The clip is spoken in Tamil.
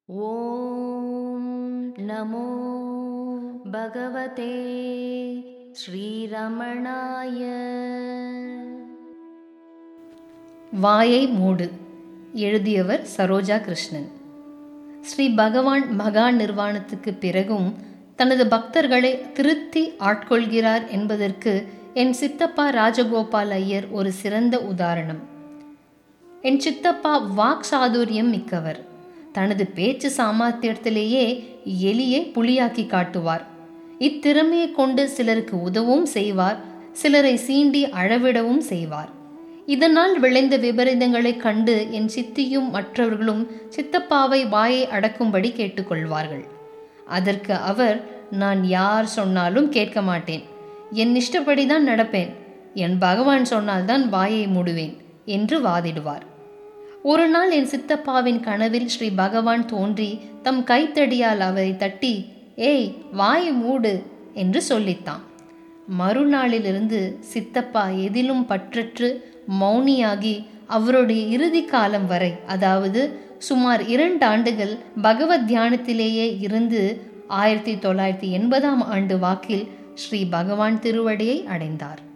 ஓம் நமோ பகவதே ஸ்ரீரமணாய. வாயை மூடு. எழுதியவர் சரோஜா கிருஷ்ணன். ஸ்ரீ பகவான் மகா நிர்வாணத்துக்கு பிறகும் தனது பக்தர்களை திருத்தி ஆட்கொள்கிறார் என்பதற்கு என் சித்தப்பா ராஜகோபால் ஐயர் ஒரு சிறந்த உதாரணம். என் சித்தப்பா வாக் சாதுரியம் மிக்கவர். தனது பேச்சு சாமர்த்தியத்திலேயே எலியை புலியாக்கி காட்டுவார். இத்திறமையை கொண்டு சிலருக்கு உதவும் செய்வார், சிலரை சீண்டி அழவிடவும் செய்வார். இதனால் விளைந்த விபரீதங்களை கண்டு என் சித்தியும் மற்றவர்களும் சித்தப்பாவை வாயை அடக்கும்படி கேட்டுக்கொள்வார்கள். அதற்கு அவர், நான் யார் சொன்னாலும் கேட்க மாட்டேன், என் இஷ்டப்படிதான் நடப்பேன், என் பகவான் சொன்னால்தான் வாயை மூடுவேன் என்று வாதிடுவார். ஒரு நாள் என் சித்தப்பாவின் கனவில் ஸ்ரீ பகவான் தோன்றி தம் கைத்தடியால் அவரை தட்டி, ஏய் வாயை மூடு என்று சொல்லித்தான். மறுநாளிலிருந்து சித்தப்பா எதிலும் பற்றற்று மௌனியாகி அவருடைய இறுதி காலம் வரை, அதாவது சுமார் 2 ஆண்டுகள் பகவத் தியானத்திலேயே இருந்து 1980 வாக்கில் ஸ்ரீ பகவான் திருவடியை அடைந்தார்.